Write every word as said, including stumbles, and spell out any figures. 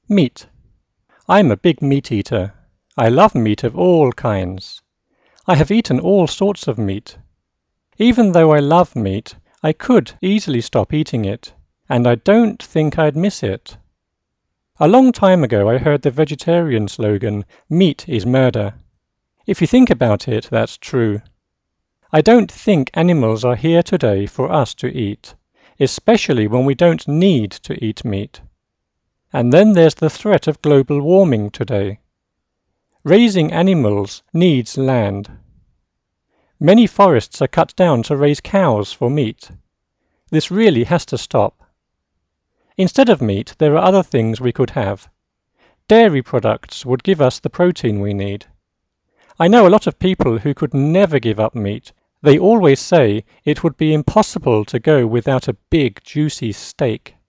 Meat. I'm a big meat eater. I love meat of all kinds. I have eaten all sorts of meat. Even though I love meat, I could easily stop eating it, and I don't think I'd miss it. A long time ago I heard the vegetarian slogan, "Meat is murder." If you think about it, that's true. I don't think animals are here today for us to eat, especially when we don't need to eat meat. And then there's the threat of global warming today. Raising animals needs land. Many forests are cut down to raise cows for meat. This really has to stop. Instead of meat, there are other things we could have. Dairy products would give us the protein we need. I know a lot of people who could never give up meat. They always say it would be impossible to go without a big, juicy steak.